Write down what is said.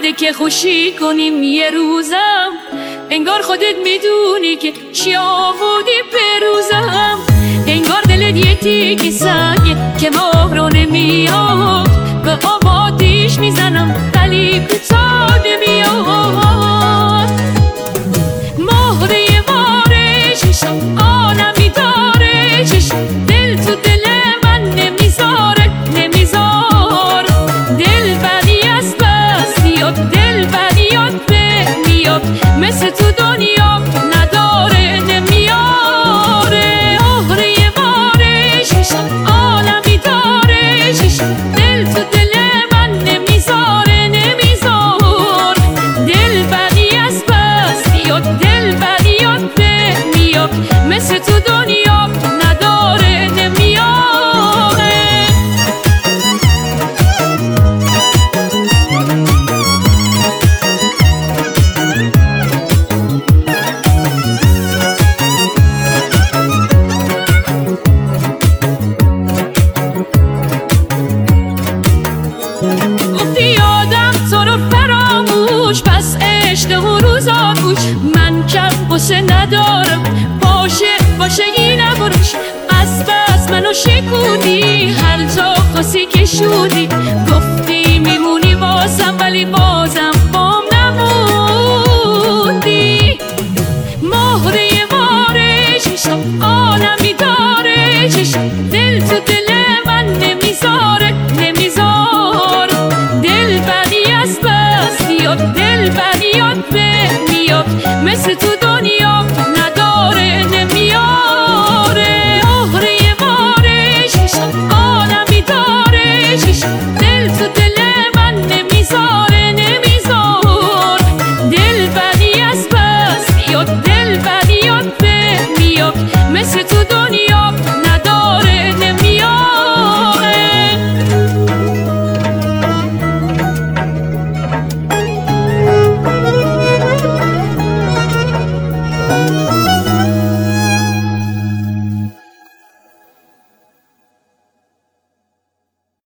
بده که خوشی کنیم یه روزم، انگار خودت میدونی که چی آوردی به روزم. انگار دلت یه تیکی سنگه که ماه رو نمیاد، به آب آتیش میزنم ولی کوتاه نمیاد. ماه یه باره چشم عالمی داره، چشم دل تو دل من نمیذاره نمیذار. دل بری از بس میاد، دل بری یاد میاد، مثل تو دنیا نداره نمیاره. آهره یه باره چشم عالمی داره، چشم دل تو دل من نمیذاره نمیذار. دل بری از بس میاد، دل بری یاد میاد، مثل تو دنیا نداره نمیاره. گفتی آدم تو رو فراموش، پس عشق و روزا گوش. من کم باشه ندارم، باشه این نبروش. از بس منو شکودی، هر جا خواستی که شودی،